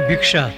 ભિક્ષા.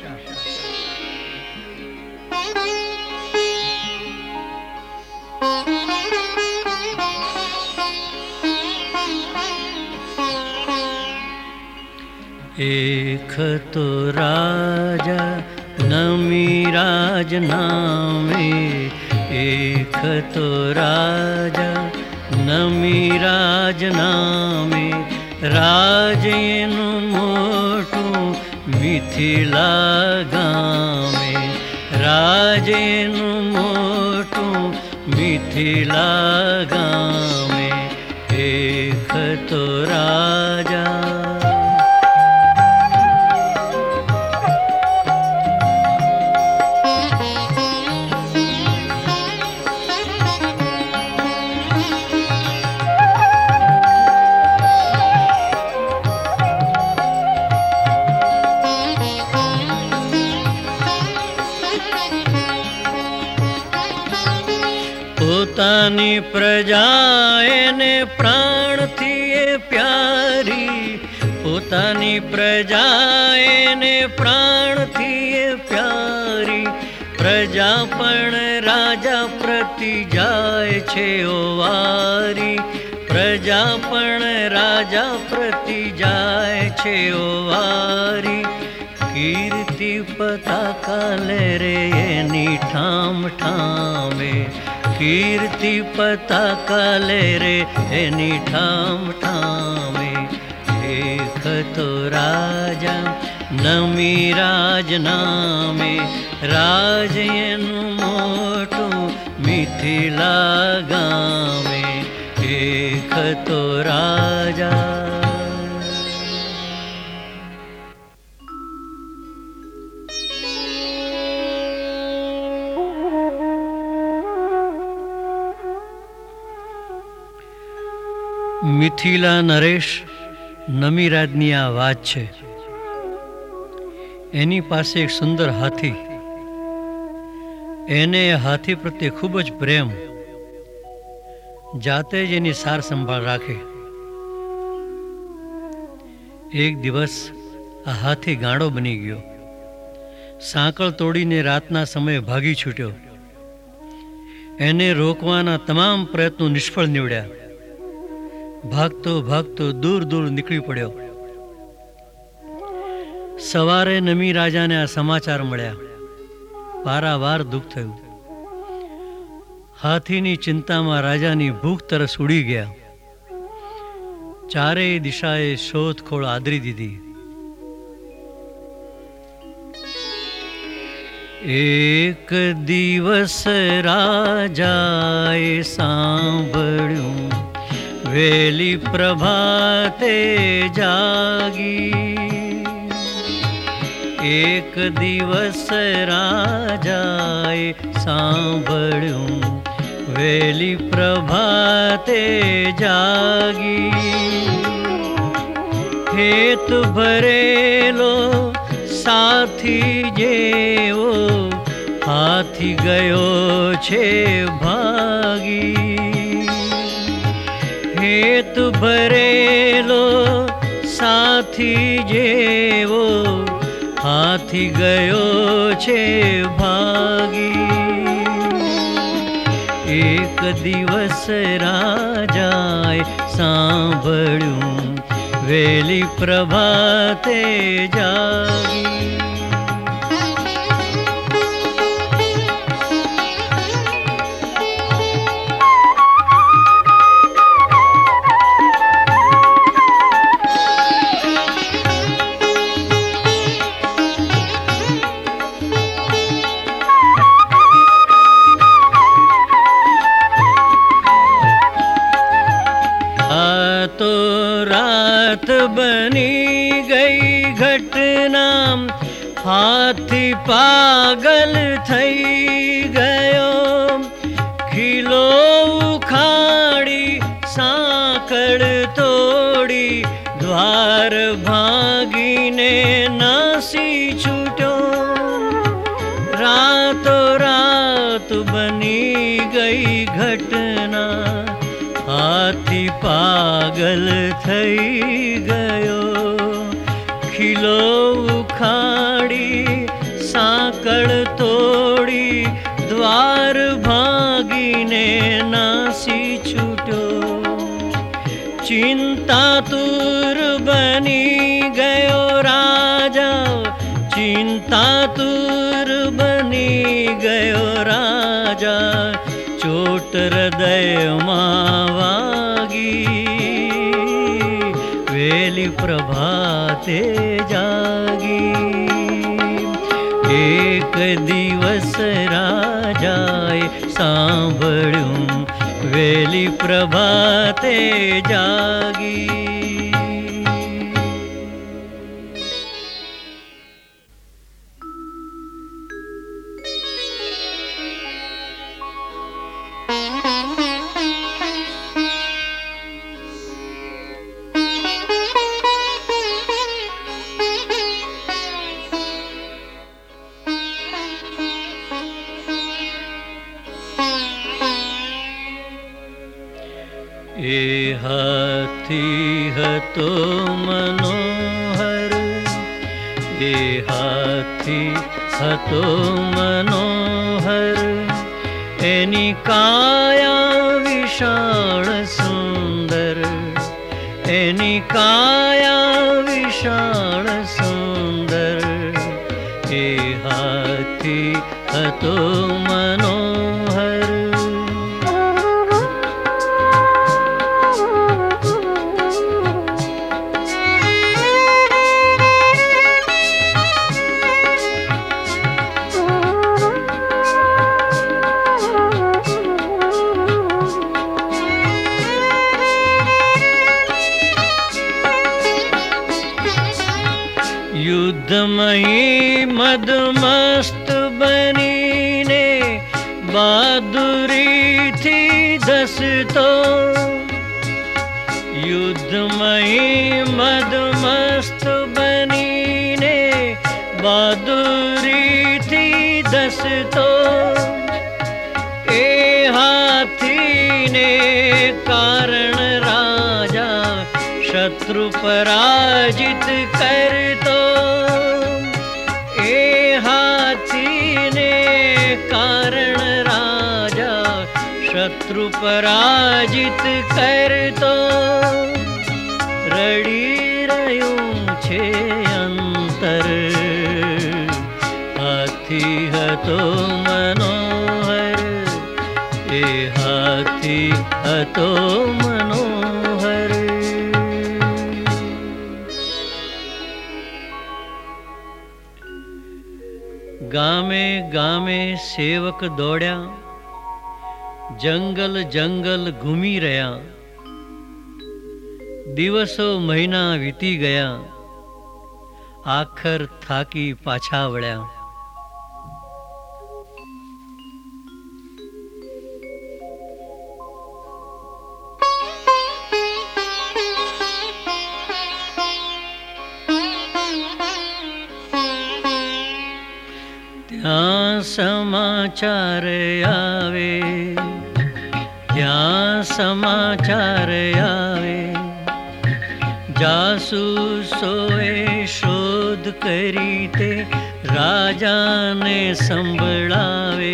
એક તો રાજા નમિરાજ નામે, એક તો રાજા નમિરાજ નામે, રાજ એનું મોટું મિથિલા ગામે, રાજ એનું મોટું મિથિલા ગામે, એક તો રાજા. પોતાની પ્રજા એને પ્રાણથી એ પ્યારી, પોતાની પ્રજા એને પ્રાણથી એ પ્યારી, પ્રજા પણ રાજા પ્રતિ જાય છે ઓવારી, પ્રજા પણ રાજા પ્રતિ જાય છે ઓવારી, કીર્તિ પતાકા લે રે એની ઠામ ઠામે, કીર્તિ પતાકા લે રે એની ઠામ ઠામે, એક તો રાજા નમિરાજ નામે, રાજ એનું મોટું મિથિલા ગામે, એક તો રાજા. મિથિલા નરેશ નમિરાજની આ વાત છે. એની પાસે એક સુંદર હાથી, એને હાથી પ્રત્યે ખૂબ જ પ્રેમ, જાતે જ એની સાર સંભાળ રાખે. એક દિવસ આ હાથી ગાંડો બની ગયો, સાંકળ તોડીને રાતના સમયે ભાગી છૂટ્યો. એને રોકવાના તમામ પ્રયત્નો નિષ્ફળ નીવડ્યા. ભાગતો ભાગતો દૂર દૂર નીકળી પડ્યો. સવારે નમી રાજાને આ સમાચાર મળ્યા. પારાવાર દુઃખ થયું. હાથીની ચિંતામાં રાજાની ભૂખ તરસ ઉડી ગયા. ચારેય દિશાએ શોધખોળ આદરી દીધી. એક દિવસ રાજાએ સાંભળ્યું, વેલી પ્રભાતે જાગી. એક દિવસ રાજાએ સાંભળ્યું, વેલી પ્રભાતે જાગી. હેત ભરેલો સાથી જેવો હાથી ગયો છે ભાગી. હેત ભરેલો સાથી જેવો હાથી ગયો છે ભાગી. એક દિવસ રાજાએ સાંભળ્યું, વેલી પ્રભાતે જાગી. તો રાત બની ગઈ ઘટના, હાથી પાગલ થઈ ગયો. ખીલો ઉખાડી સાંકળ તોડી, દ્વાર ભાગીને નાસી છૂટ્યો. રાતો રાત બની ગઈ ઘટના, હાથી પાગલ થઈ ગયો. ખીલો ઉખાડી छूट्यो। चिंतातुर बनी गयो राजा, चिंतातुर बनी गयो राजा, चोट हृदयમાં વાગી, વેલી પ્રભાતે જાગી। એક દિવસ રાજાએ સાંભળ્યું, વેલી પ્રભાતે જાગી। એ હાથી હતો મનોહર, એ હાથી હતો મનોહર, એની કાયા વિશાળ સુંદર, એની કાયા વિશાળ સુંદર, એ હાથી હતો મનોહર। युद्धमयी मदमस्त बनीने बहादुरी थी धसतो, युद्धमयी मदमस्त बनीने बहादुरी थी धसतो, ए हाथीने कारण राजा शत्रु पराजित करतो, ए हाथीने कारण राजा शत्रु पराजित करतो। रड़ी रह्યું છે અંતર, હાથી હતો મનોહર, એ હાથી હતો મનોહર। ગામે ગામે સેવક દોડ્યા, જંગલ જંગલ ઘૂમી રહ્યા, દિવસો મહિના વીતી ગયા, આખર થાકી પાછા વળ્યા। ત્યાં સમાચાર આવે, ત્યાં સમાચાર આવે, જાસૂસોએ શોધ કરી તે રાજાને સંભળાવે,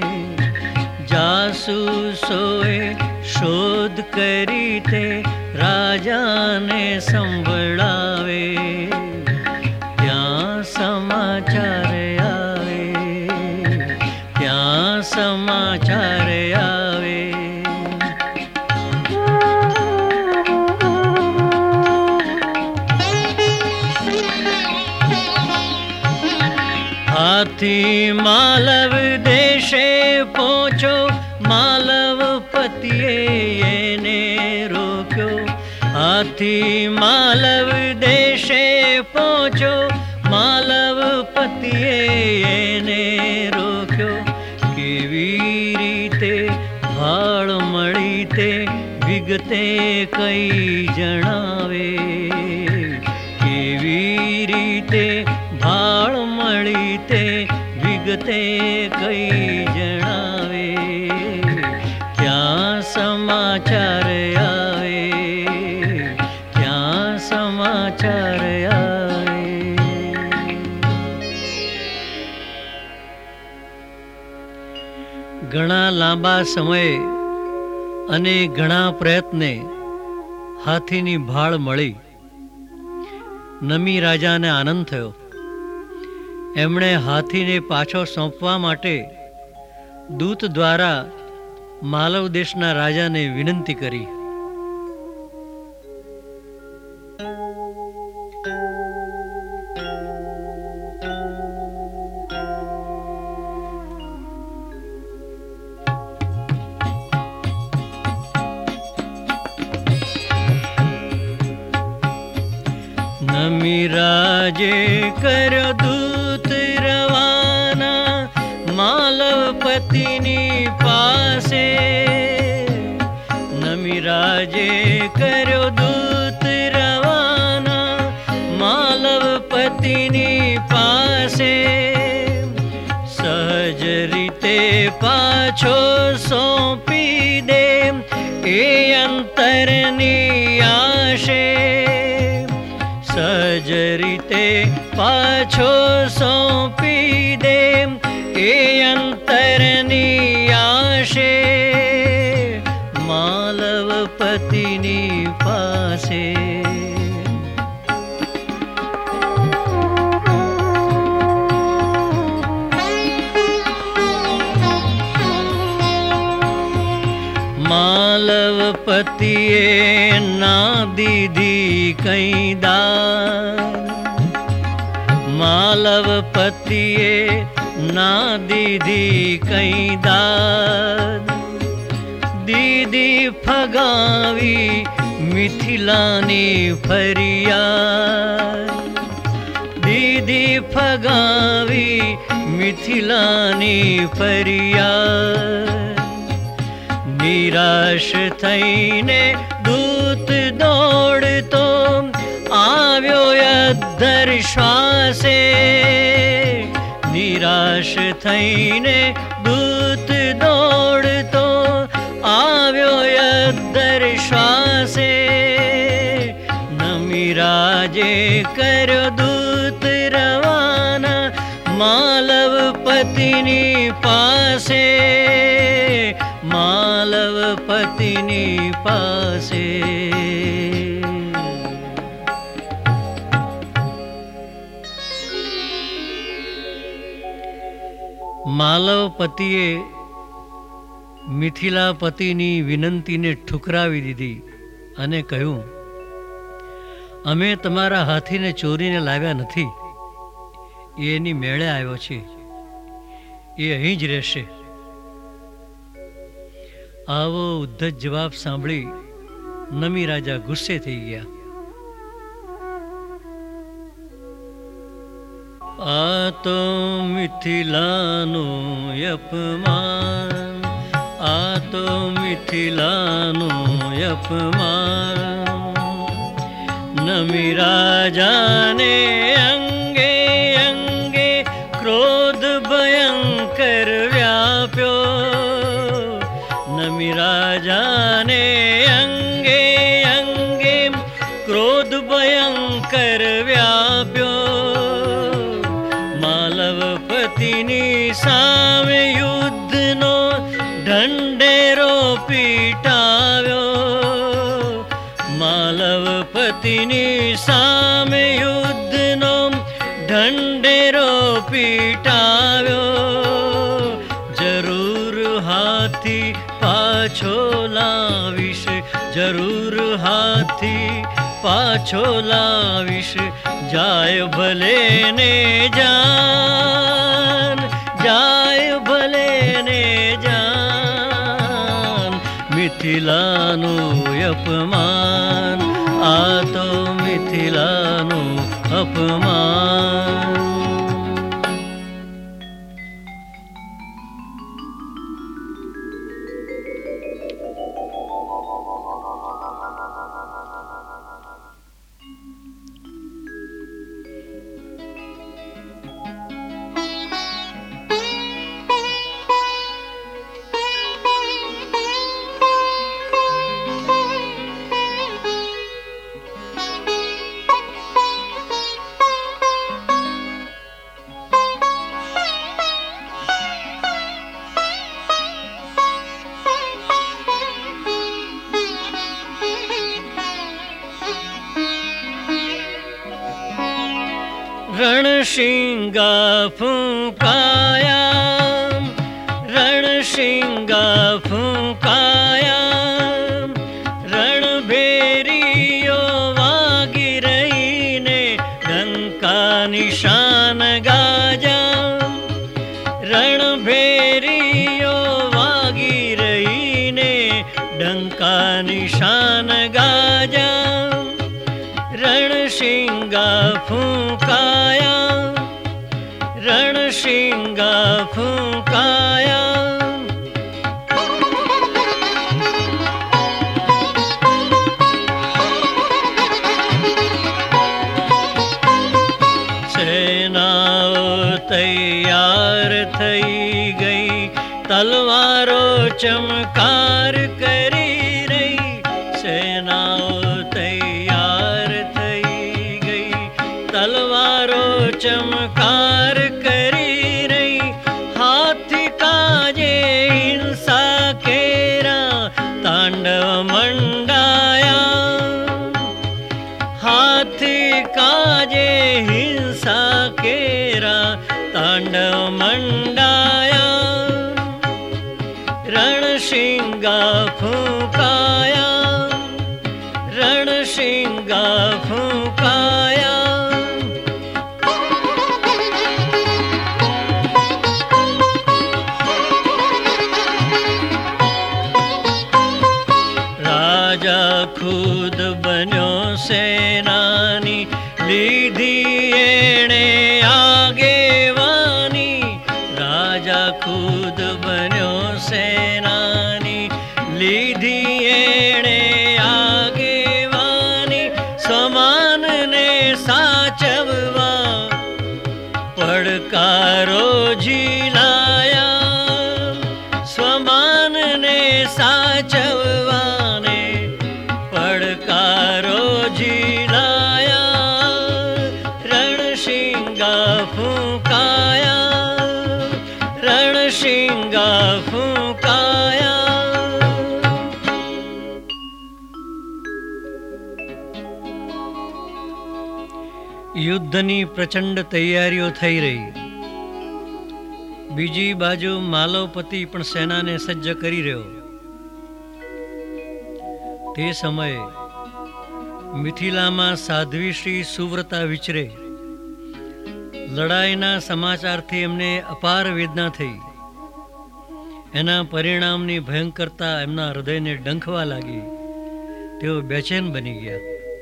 જાસૂસોએ શોધ કરી તે રાજાને સંભળાવે। ત્યાં સમાચાર આવે, ત્યાં સમાચાર આવે। हाथी मालव देशे पहुंचो, मालवपतिए એને રોક્યો। हाथी मालव देशे पहुंचो, मालवपतिए એને રોક્યો। કેવી રીતે ભાળ મળી તે વિગતે કઈ જણાવે, કેવી રીતે ભાળ મળી તે વિગતે કઈ જણાવે। ક્યાં સમાચાર આવે, ક્યાં સમાચાર આવે। ઘણા લાંબા સમયે અને ઘણા પ્રયત્ને હાથીની ભાળ મળી. નમી રાજાને આનંદ થયો. એમણે હાથીને પાછો સોંપવા માટે દૂત દ્વારા માલવ દેશના રાજાને વિનંતી કરી. નમી રાજે કર્યો દૂત રવાના માલવપતિની પાસે. નમી રાજે કર્યો દૂત રવાના માલવપતિની પાસે. સહજ રીતે પાછો સોંપી દે એ અંતરની આશે. સહજ રીતે પાછો સોંપી દે એ અંતરની આશે. માલવપતિની પાસે. માલવપતિએ ના દીધી કઈ દાન. માલવપતિએ ના દીધી કઈ દાન. દીદી ફગાવી મિથિલાની ફરિયાદ. દીદી ફગાવી મિથિલાની ફરિયાદ. નિરાશ થઈને દૂત દોડતો આવ્યો અદ્ધર શ્વાસે. નિરાશ થઈને દૂત દોડતો આવ્યો અદ્ધર શ્વાસે. નમી રાજે કર્યો દૂત રવાના માલવપતિની પાસે. માલવપતિની પાસે. માલવપતિએ મિથિલાપતિની વિનંતીને ઠુકરાવી દીધી અને કહ્યું, અમે તમારા હાથીને ચોરીને લાવ્યા નથી. એ એની મેળે આવ્યો છે. એ અહીં જ રહેશે. આવો ઉદ્ધત જવાબ સાંભળી નમી રાજા ગુસ્સે થઈ ગયા. આ તો મિથિલાનું અપમાન. આ તો મિથિલાનું અપમાન. નમી રાજાને અંગે અંગે ક્રોધ ભયંકર વ્યાપ્યો. નમી રાજાને અંગે અંગે ક્રોધ ભયંકર વ્યાપ્યો. માલવપતિની સામે યુદ્ધનો ઢંઢેરો પીટાવ્યો. માલવપતિની સામે યુદ્ધનો ઢંઢેરો પીટાવ્યો. જરૂર હાથી પાછો લાવીશ. જરૂર હાથી પાછો લાવીશ. જાય ભલે ને જાન. જાય ભલે ને જાન. મિથિલાનું અપમાન. આ તો મિથિલાનું અપમાન. रणशिंगा फूंकाया, रणशिंगा फूंकाया, रणभेरियो वागी रही ने डंका निशान गाजा, रणभेरियो वागी रही ने डंका निशान गाजा, रणशिंगा फूंकाया, रणशिंगा फूंकाया। सेनाओ तैयार थई गई, तलवारों चमकार करी रही, सेनाओ तैयार थई गई, तलवारों चमकार करी रही, हाथी काजे हिंसा केरा तांडव मंडाया, हाथी काजे हिंसा केरा तांडव मंडाया, रणशिंगा फूंकाया, रणशिंगा फूंकाया। राजा खुद बन्यो सेनानी, लीधी एणे आगेवानी, राजा खुद बन्यो सेनानी, लीधी एणे आगेवानी, समान ने साचववा પડકારો ઝીલાયા, સ્વમાન ને સાચવવાને પડકારો ઝીલાયા, રણશિંગા ફૂંકાયા, રણશિંગા ફૂંકાયા। યુદ્ધની પ્રચંડ તૈયારીઓ થઈ રહી, બીજી બાજુ માલવપતિ પણ સેનાને સજ્જ કરી રહ્યો। તે સમયે મિથિલામાં સાધ્વી શ્રી સુવ્રતા વિચરે, લડાઈના સમાચારથી એમને અપાર વેદના થઈ, એના પરિણામની ભયંકરતા એમના હૃદયને ડંખવા લાગી, તેઓ બેચેન બની ગયા।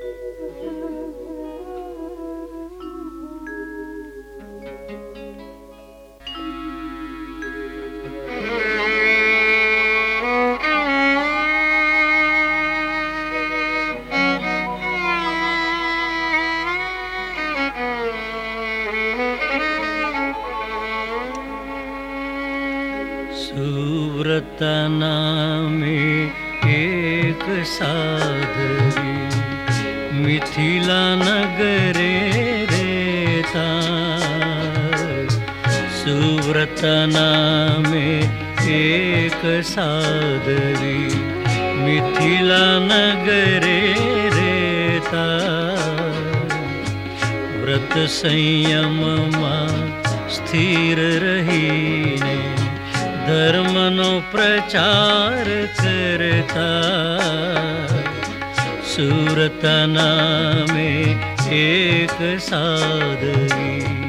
सुव्रता नामे एक साधवी, मिथिला नगरे रहता, सुव्रता नामे एक साधवी, मिथिला नगरे रहता, व्रत संयम मां स्थिर रहीने धर्मनो प्रचार करता, सुव्रता नामे एक साधवी।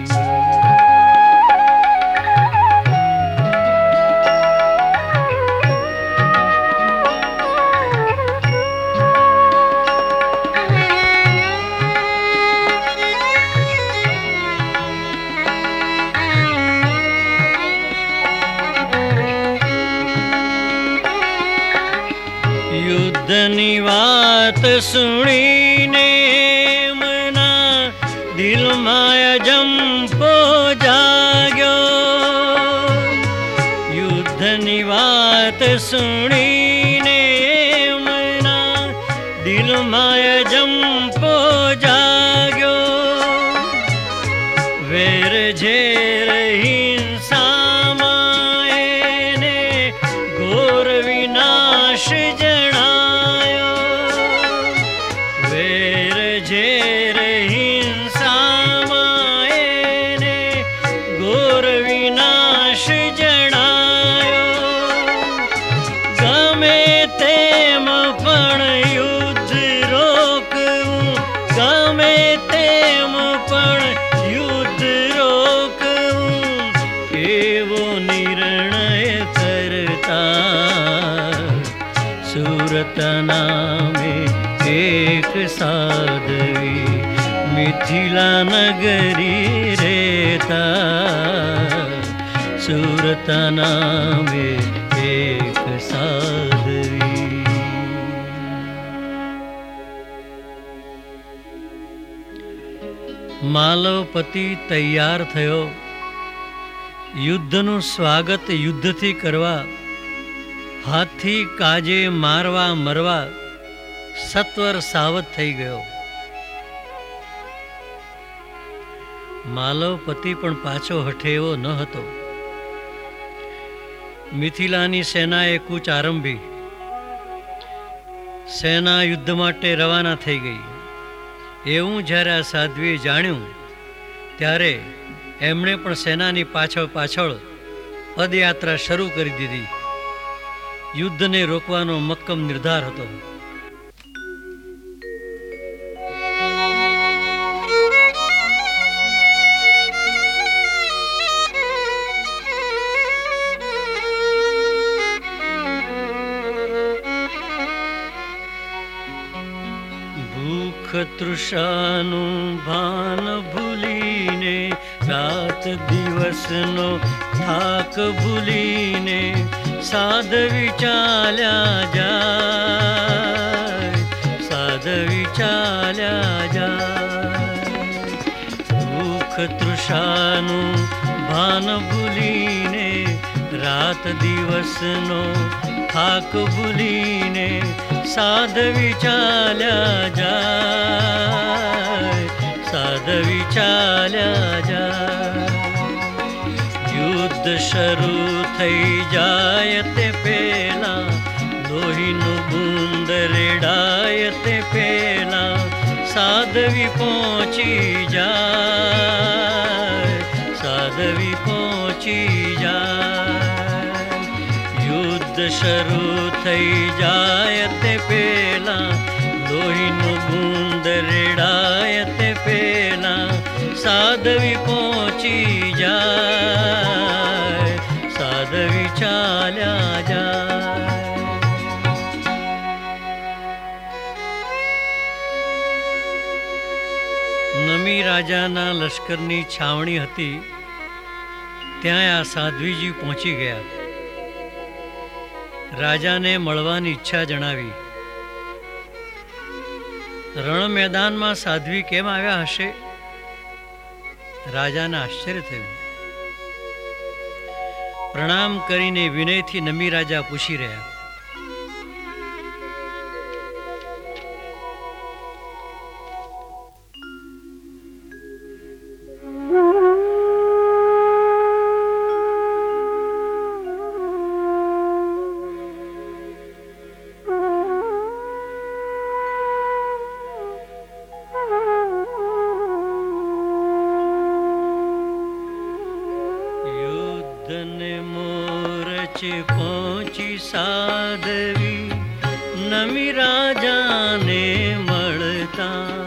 युद्धनी वात सुणीने मना दिल माया जंपो जाग्यो, युद्धनी वात सुणीने मना दिल माया जंपो जाग्यो, वेर झेर हिंसा मायने घोर विनाश जणायो, वेर झेर हिंसा माए एक साधवी मिथिला नगरी रेता सूरत नामे एक साधवी। માલવપતિ તૈયાર થયો યુદ્ધનું સ્વાગત યુદ્ધથી કરવા, હાથથી કાજે મારવા મરવા સત્વર સાવધ થઈ ગયો. માલવપતિ પણ પાછો હઠે એવો ન હતો. મિથિલાની સેનાએ કૂચ આરંભી. સેના યુદ્ધ માટે રવાના થઈ ગઈ. એવું જ્યારે આ સાધ્વીએ જાણ્યું ત્યારે એમણે પણ સેનાની પાછળ પાછળ પદયાત્રા શરૂ કરી દીધી. યુદ્ધને રોકવાનો મક્કમ નિર્ધાર હતો. તૃષાનું ભાન ભૂલીને, રાત દિવસનો થાક ભૂલીને સાધવી ચાલ્યા જાય, સાધવી ચાલ્યા જાય. ભૂખ તૃષાનું ભાન ભૂલીને, રાત દિવસનો થાક ભૂલીને સાધવી ચાલ્યા જાય, સાધવી ચાલ્યા જાય. યુદ્ધ શરૂ થઈ જાય તે પહેલા, લોહીનું બૂંદ રેડાય તે પહેલા સાધવી પહોંચી જાય, સાધવી પહોંચી જાય. યુદ્ધ શરૂ થઈ જાય તે પહેલા, લોહીનું બૂંદ રેડાય તે પહેલા સાધવી પહોંચી જાય, સાધવી ચાલ્યા જાય. નમી રાજાના લશ્કરની છાવણી હતી. ત્યાં આ સાધ્વીજી પહોંચી ગયા. રાજાને મળવાની ઈચ્છા જણાવી. રણ મેદાનમાં સાધ્વી કેમ આવ્યા હશે? રાજાને આશ્ચર્ય થયું. પ્રણામ કરીને વિનયથી નમી રાજા પૂછી રહ્યા, પહોંચી સાધવી નમી રાજાને મળતા.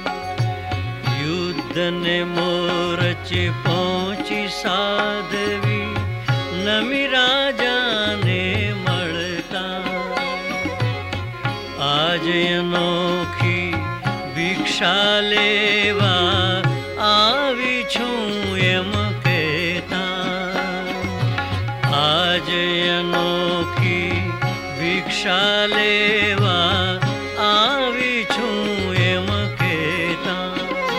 યુદ્ધને મોરચે પહોંચી સાધવી નમી રાજાને મળતા. આજ અનોખી ભિક્ષા લેવા આવી છું એમ આજ અનોખી ભિક્ષા લેવા આવી છું એમ કહેતા.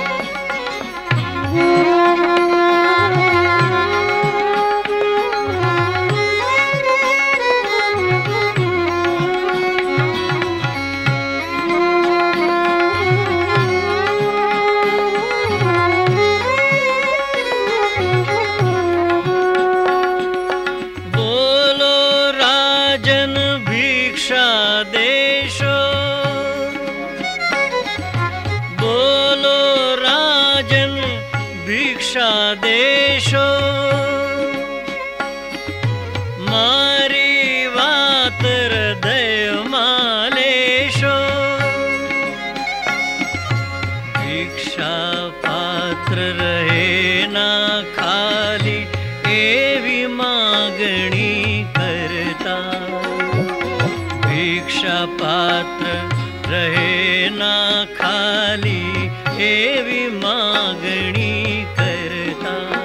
દેશો મારી વાત હૃદયમાં લેશો. ભિક્ષા પાત્ર રહે ના ખાલી એવી માગણી કરતા. ભિક્ષા પાત્ર રહે ના ખાલી એવી માગણી કરતા.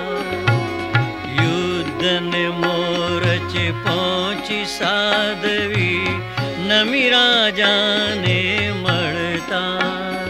યુદ્ધને મોરચે પહોંચી સાધવી નમી રાજાને મળતા.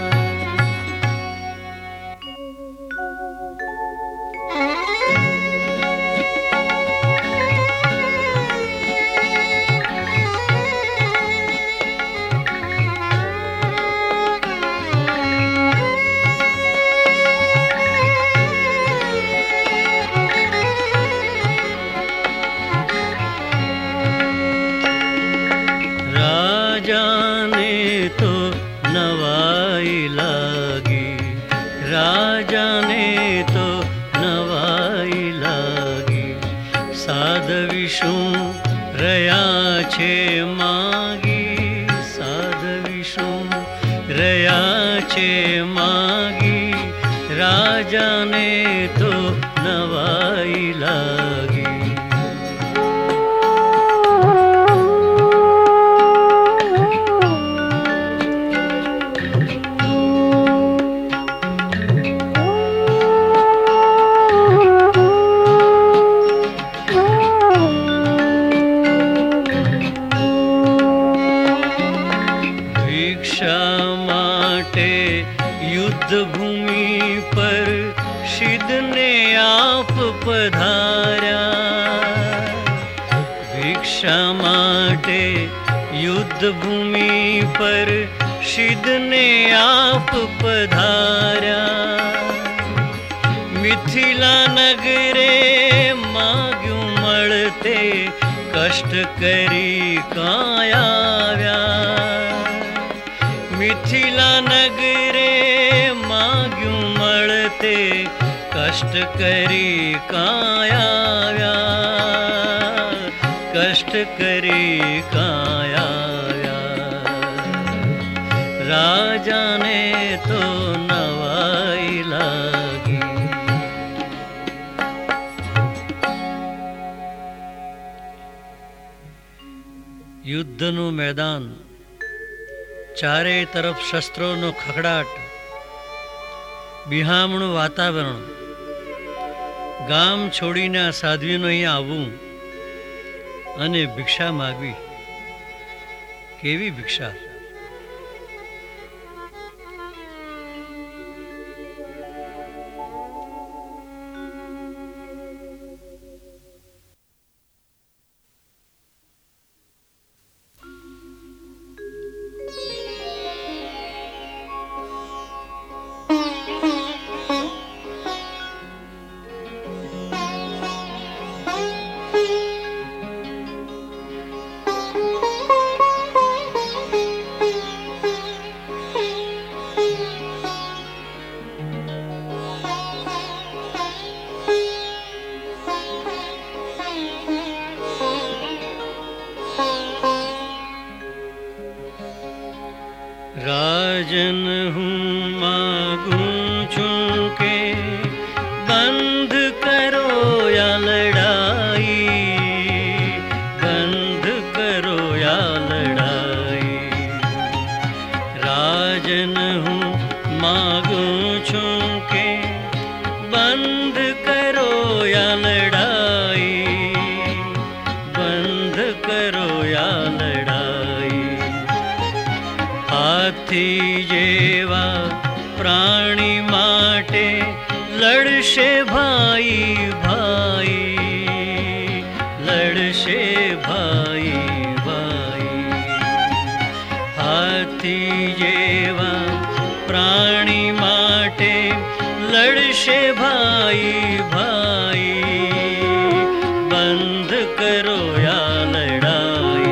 રાજાને તો નવાઈ લાગી, રાજાને તો નવાઈ લાગી. સાધવી શું રહ્યા છે માગી, સાધવી શું રહ્યા છે માગી. રાજાને તો નવાઈ લાગી. ભિક્ષા માટે યુદ્ધ ભૂમિ પર શિદને આપ પધાર્યા. ભિક્ષા માટે યુદ્ધ ભૂમિ પર શિદને આપ પધાર્યા. મિથિલા નગરે માગ્યું મળતે કષ્ટ કરી કાયા. મિથિલા નગરે માગ્યું મળતે કષ્ટ કરી કાયા. કષ્ટ કરી કાયા. રાજાને તો નવાઈ લાગી. યુદ્ધનું મેદાન, ચારે તરફ શસ્ત્રોનો ખખડાટ, બિહામણું વાતાવરણ. ગામ છોડીને આ સાધ્વીનું અહીંયા આવવું અને ભિક્ષા માગવી. કેવી ભિક્ષા! राजन हूँ मांगूं छूं के बंद करो या लड़ाई, बंद करो या लड़ाई. राजन हूँ मांगूं छूं के बंद करो या लड़ाई, बंद करो या लड़ाई. હાથી જેવા પ્રાણી માટે લડશે ભાઈ ભાઈ, લડશે ભાઈ ભાઈ. હાથી જેવા પ્રાણી માટે લડશે ભાઈ ભાઈ, બંધ કરો યા લડાઈ.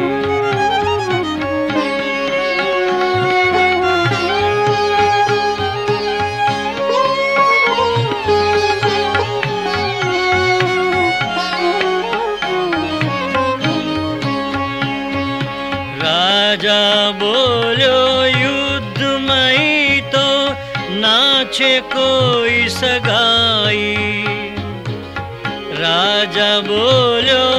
રાજા બોલ્યો યુદ્ધમય તો નાચે કોઈ સગાઈ. રાજા બોલ્યો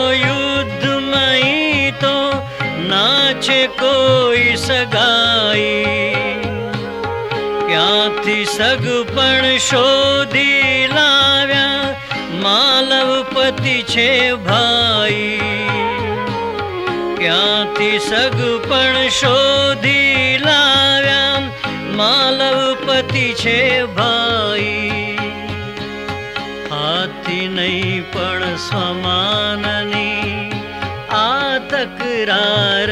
યુદ્ધમય તો નાચે કોઈ સગાઈ. સગપણ શોધી લાવ્યા, માલવપતિ છે ભાઈ. ક્યાંથી સગપણ શોધી લાવ્યા, માલવપતિ છે ભાઈ. હાથી નહીં પણ સમાનની આ તકરાર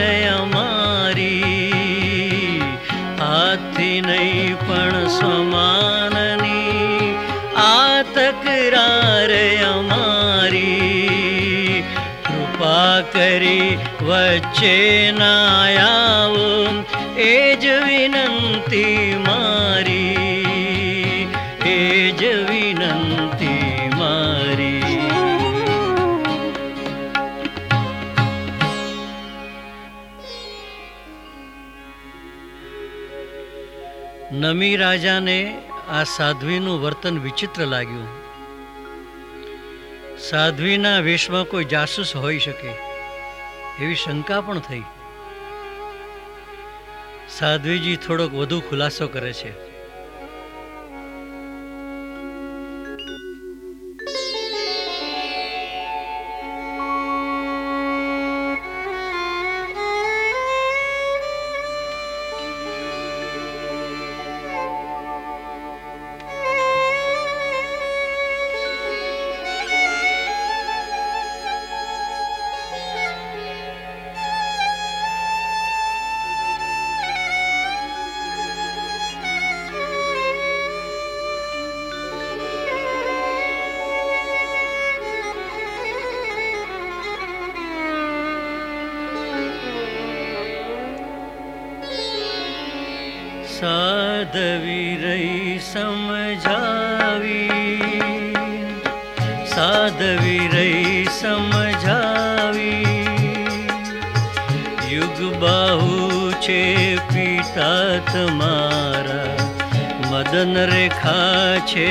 અમારી. હાથી નહીં પણ સમાનની આ તકરાર અમારી. કૃપા કરી વચ્ચે ના આવો એ જ વિનંતી મારી, એ જ વિનંતી મારી. નમી રાજાને આ સાધ્વીનું વર્તન વિચિત્ર લાગ્યું. સાધ્વીના વેશમાં કોઈ જાસૂસ હોઈ શકે એવી શંકા પણ થઈ. સાધ્વીજી થોડોક વધુ ખુલાસો કરે છે. સાધવી રહી સમજાવી, સાધવી રહી સમજાવી. યુગ બાહુ છે પિતા તમારા, મદન રેખા છે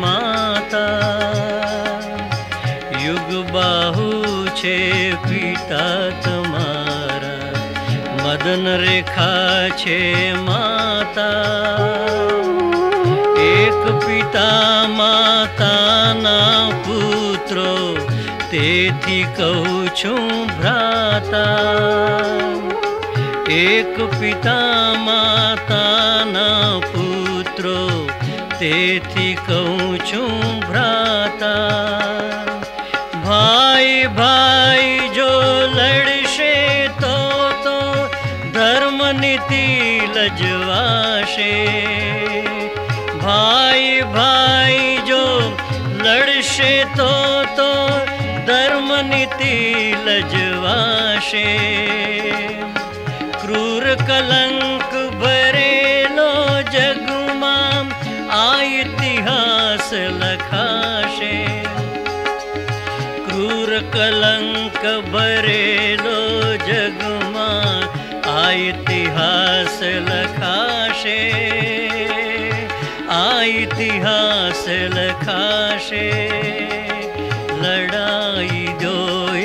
માતા. યુગ બાહુ છે પિતા તમારા, મદન રેખા છે માતા. એક પિતા માતાના પુત્રો, તેથી કહું છું ભ્રાતા. એક પિતા માતાના પુત્રો, તેથી કહું છું ભ્રાતા. ભાઈ ભાઈ જો લડશે તો ધર્મ નીતિ લજવાશે. ભાઈ ભાઈ જો લડશે તો ધર્મ નીતિ લજવાશે. ક્રૂર કલંક ભરેલો જગમાં આ ઇતિહાસ લખાશે. ક્રૂર કલંક ભરેલો જગમાં આ ઇતિહાસ લખાશે. આ ઇતિહાસ લખાશે. લડાઈ દો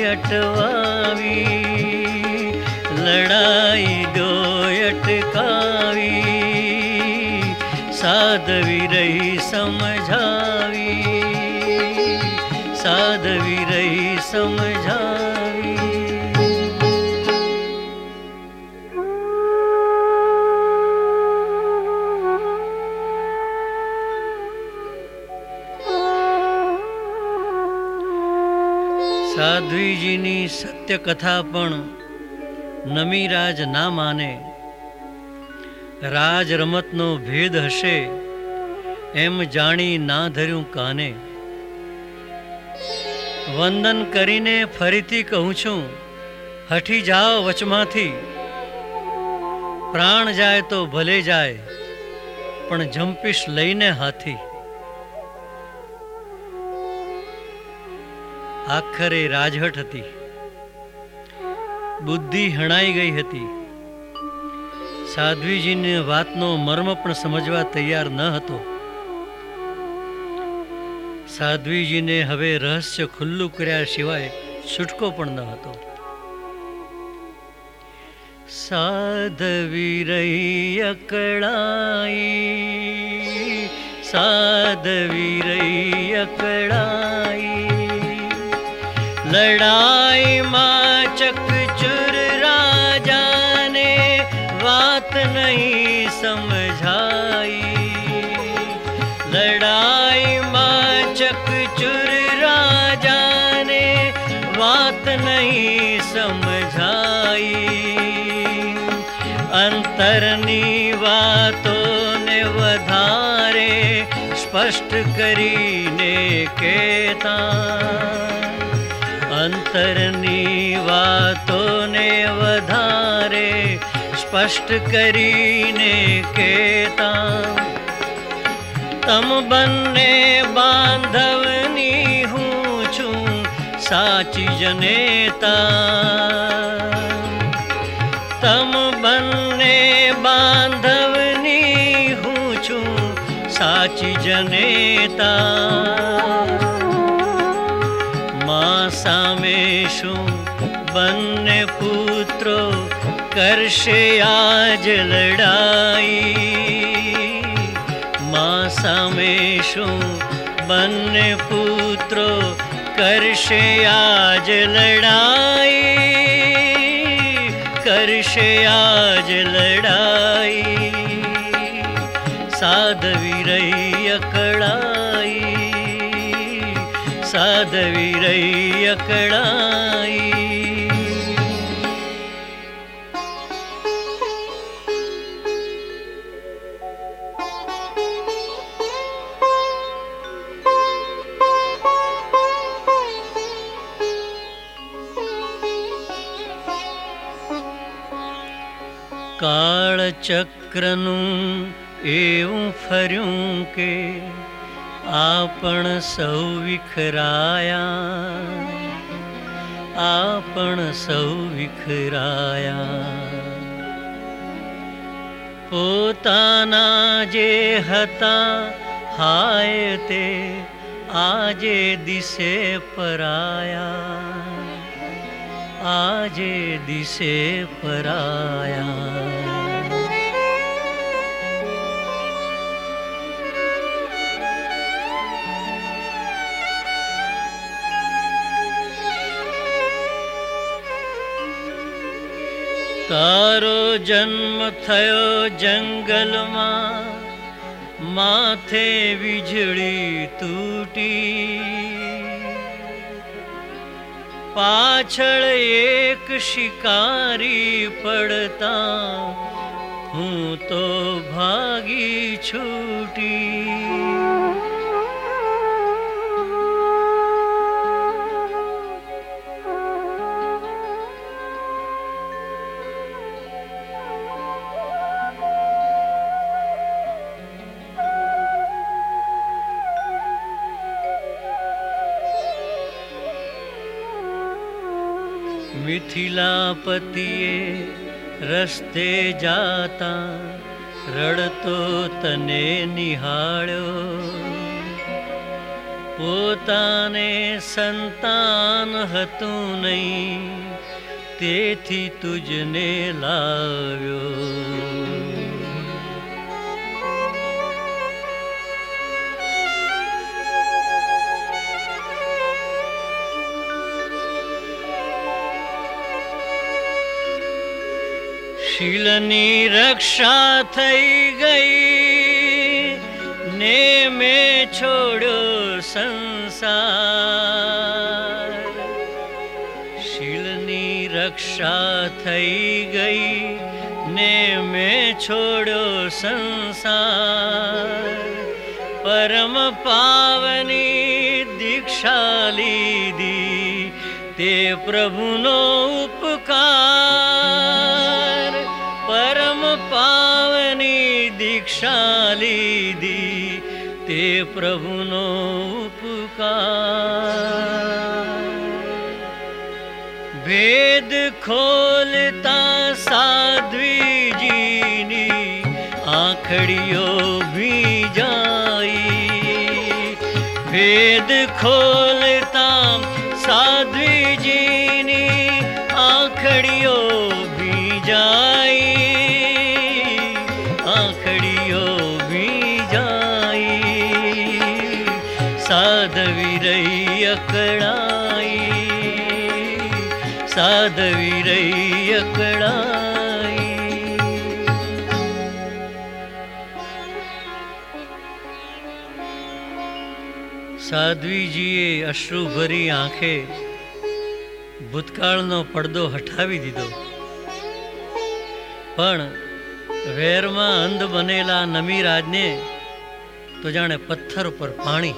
અટવાવી, લડાઈ દો અટકાવી. સાધવી રહી સમજાવી, સાધવી રહી સમજાવી. સાધ્વીજીની સત્ય કથા પણ નમીરાજ ના માને. રાજ રમતનો ભેદ હશે એમ જાણી ના ધર્યું કાને. વંદન કરીને ફરીથી કહું છું, હઠી જાઓ વચમાંથી. પ્રાણ જાય તો ભલે જાય, પણ જંપીશ લઈને હાથી. આખરે રાજહટ હતી, બુદ્ધિ હણાઈ ગઈ હતી. સાધ્વીજીને વાતનો મર્મ પણ સમજવા તૈયાર ન હતો. સાધ્વીજીને હવે રહસ્ય ખુલ્લું કર્યા સિવાય છૂટકો પણ ન હતો. સાધવી રહી અકળાઈ, साधवी रही अकड़ाई। लड़ाई माँ चकचुर राजा ने बात नहीं समझाई। लड़ाई माँ चकचुर राजा ने बात नहीं समझाई। अंतरनी वातों ने વધારે સ્પષ્ટ કરીને કહેતા। અંતરની વાતોને વધારે સ્પષ્ટ કરીને કહેતા। તમ બંને બાંધવની હું છું સાચી જનેતા। તમ બંને બાંધવની હું છું સાચી જનેતા। માં સામે શું બંને પુત્રો કરશે આજ લડાઈ। માં સામે શું બંને પુત્રો કરશે આજ લડાઈ। કરશે આજ લડાઈ। સાધવી રહી અકળાઈ। સાધવી રહી અકળાઈ। કાળચક્રનું એવું ફર્યું કે આપણ સૌ વિખરાયા। આપણ સૌ વિખરાયા। પોતાના જે હતા હાય તે આજે દિશે પરાયા। આજે દિશે પરાયા। તારો જન્મ થયો જંગલમાં માથે વીજળી તૂટી। પાછળ એક શિકારી પડતા હું તો ભાગી છૂટી। મિથિલાપતિએ રસ્તે જાતા રડતો તને નિહાળ્યો। પોતાને સંતાન હતું નહીં તેથી તુજને લાવ્યો। શીલની રક્ષા થઈ ગઈ ને મેં છોડ્યો સંસાર। શીલની રક્ષા થઈ ગઈ ને મેં છોડ્યો સંસાર। પરમ પાવની દીક્ષા લીધી તે પ્રભુનો ઉપકાર। પરમ પાવની દીક્ષા લીધી તે પ્રભુનો ઉપકાર। ભેદ ખોલતા સાધ્વીજીની આંખડીઓ ભીજાઈ। ભેદ ખોલતા સાધ્વીજીની આંખડીઓ ભીજાઈ। આંખડીઓ ભીજાઈ। સાધવી રહી અકળાઈ, સાધવી રહી અકળાઈ. સાધ્વીજીએ અશ્રુ ભરી આંખે ભૂતકાળનો પડદો હટાવી દીધો, પણ વેરમાં અંધ બનેલા નમીરાજને તો જાણે પથ્થર ઉપર પાણી.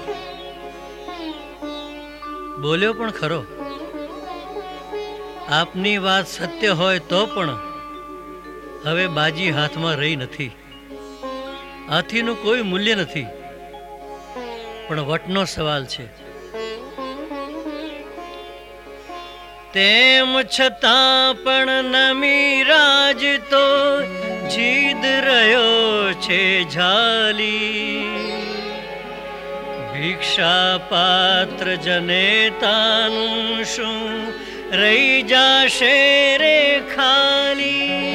બોલ્યો પણ ખરો, આપની વાત સત્ય હોય તો પણ હવે બાજી હાથમાં રહી નથી. હાથીનું કોઈ મૂલ્ય નથી, પણ વટનો સવાલ છે. તેમ છતાં પણ નમીરાજ તો જીદ રહ્યો છે ઝાલી. ભિક્ષા પાત્ર જનેતાનું શું રહી જાશે રે ખાલી.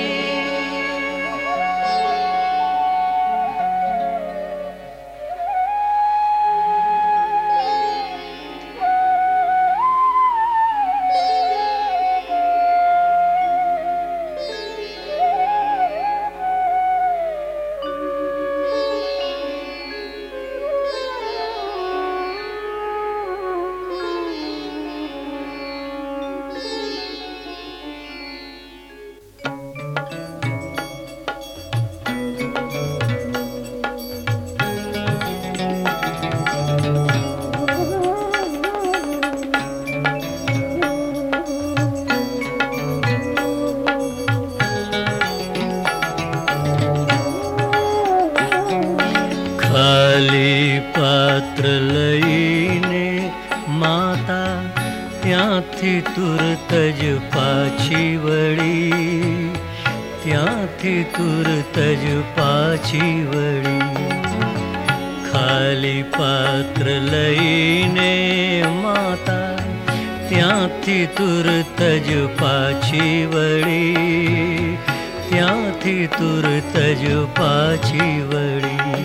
ખાલી પાત્ર લઈને માતા ત્યાંથી તુરત જ પાછી વળી, ત્યાંથી તુરત જ પાછી વળી. ખાલી પાત્ર લઈને માતા ત્યાંથી તુરત જ પાછી વળી, ત્યાંથી તુરત જ પાછી વળી.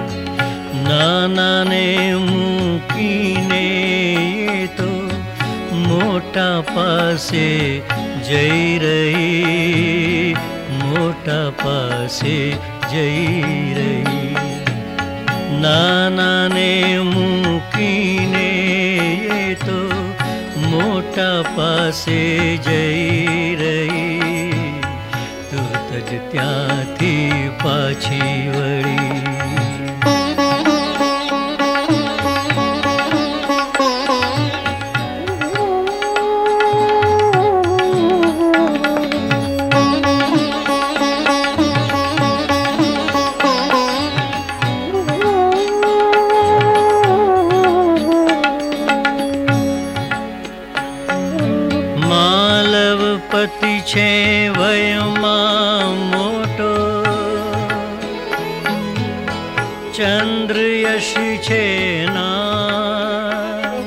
નાનાને મૂકીને એ તો મોટા પાસે જઈ રહી, મોટા પાસે જઈ રહી. નાનાને મૂકીને એ તો મોટા પાસે જઈ રહી, તુરત જ ત્યાંથી પાછી વળી. માલવપતિ છે વયમાં મોટો, ચંદ્રયશ છે ના.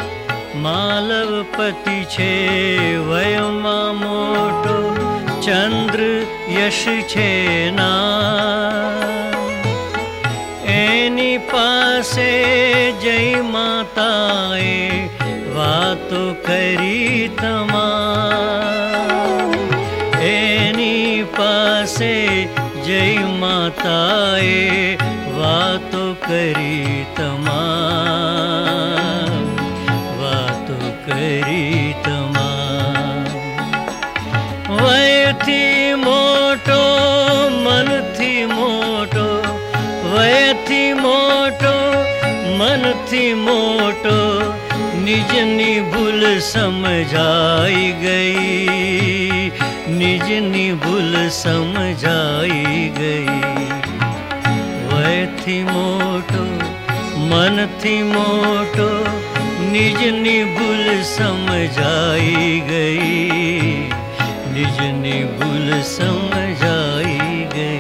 માલવપતિ છે વયમાં મોટો, ચંદ્રયશ છે ના. એની પાસે જય માતાએ વાતો કરી તમામ. એની પાસે જય માતાએ વાતો કરી તમામ, વાતો કરી તમામ. વયથી મોટો મનથી મોટો, વયથી મોટો મનથી મોટો, નિજની ભૂલ સમજાઈ ગઈ, નિજની ભૂલ સમજાઈ ગઈ. વયથી મોટો મનથી મોટો, નિજની ભૂલ સમજાઈ ગઈ, નિજની ભૂલ સમજાઈ ગઈ.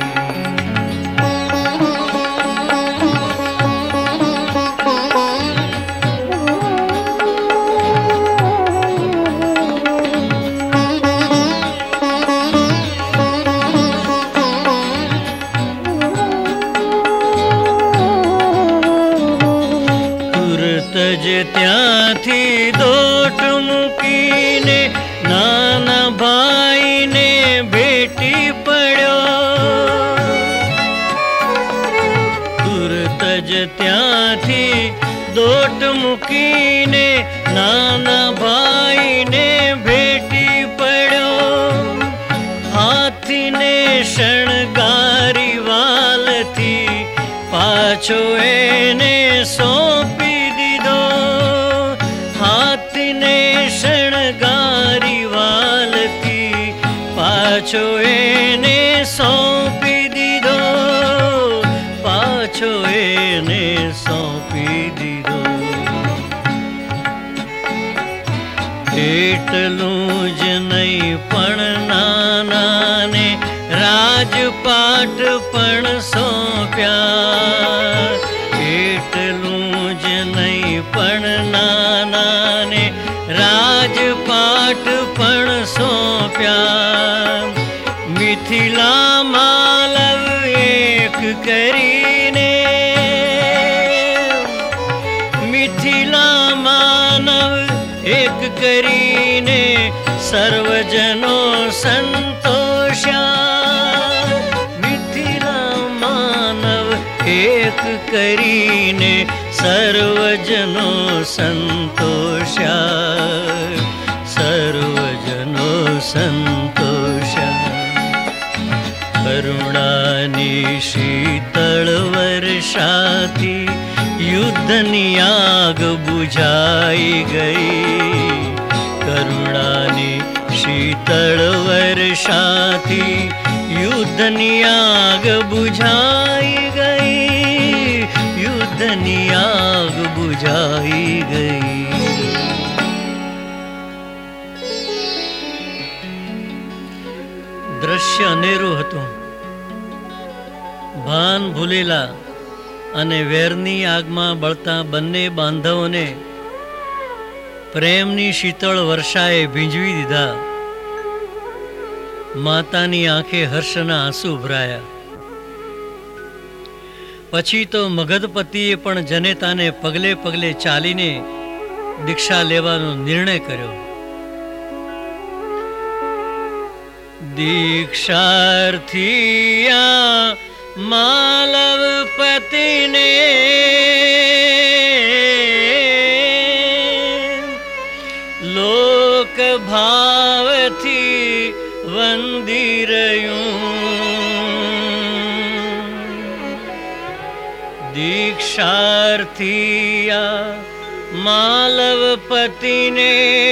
જ ત્યાંથી દોટ મૂકીને નાના ભાઈને ભેટી પડ્યો. તુરત જ ત્યાંથી દોટ મૂકીને નાના ભાઈને ભેટી પડ્યો. હાથીને શણગારી વાલથી પાછો એને સોંપી દીધો. હાથીને શણગારી વાલથી પાછો એને સોંપી દીધો. પાછો એને સોંપી દીધો. એટલું જ નહીં પણ નાનાને રાજપાટ પણ સોંપ્યા. એટલું જ નહીં પણ નાનાને રાજપાટ પણ સોંપ્યા. મિથિલા માલવ એક કરીને મિથિલા માનવ એક કરીને સર્વજનો સંતોષ્યા. મિથિલા માનવ એક કરીને સર્વજનો સંતોષ્યા. સર્વજનો સંતોષ્યા. કરુણાની શીતળ વર્ષાથી યુદ્ધની આગ બુઝાઈ ગઈ. કરુણાની શીતળ વર્ષાથી યુદ્ધની આગ બુઝાઈ ગઈ. યુદ્ધની આગ બુઝાઈ ગઈ. દ્રશ્ય અનેરું હતું. ભાન ભૂલેલા અને વેરની આગમાં બળતા બંને બાંધવોને પ્રેમની શીતળ વર્ષાએ ભીંજવી દીધા. માતાની આંખે હર્ષના આંસુ ભરાયા. પછી તો મગધપતિએ પણ જનેતાને પગલે પગલે ચાલીને દીક્ષા લેવાનો નિર્ણય કર્યો. દીક્ષાર્થીયા માલવપતિને લોક ભાવથી વંદી રહ્યું. દીક્ષાર્થીયા માલવપતિને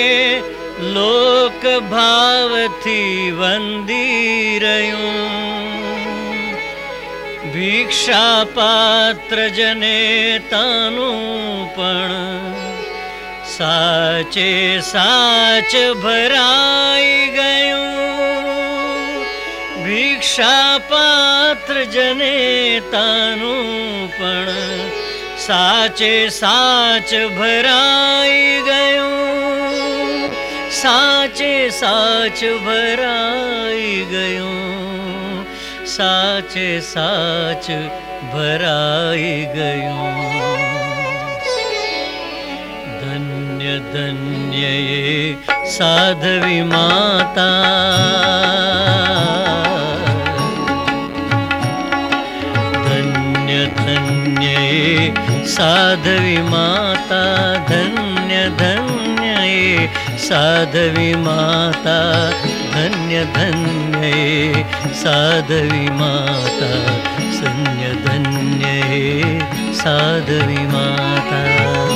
લોક ભાવથી વંદી રહ્યું. ભિક્ષા પાત્ર જનેતાનું પણ સાચે સાચ ભરાઈ ગયું. ભિક્ષા પાત્ર જનેતાનું પણ સાચે સાચ ભરાઈ ગયું. સાચે સાચ ભરાઈ ગયું. સાચે સાચ ભરાઈ ગયું. ધન્ય ધન્ય એ સાધવી માતા. ધન્ય ધન્ય એ સાધવી માતા. ધન્ય ધન્ય એ સાધવી માતા. ધન્ય ધન્ય એ સાધવી માતા. ધન્ય ધન્ય એ સાધવી માતા.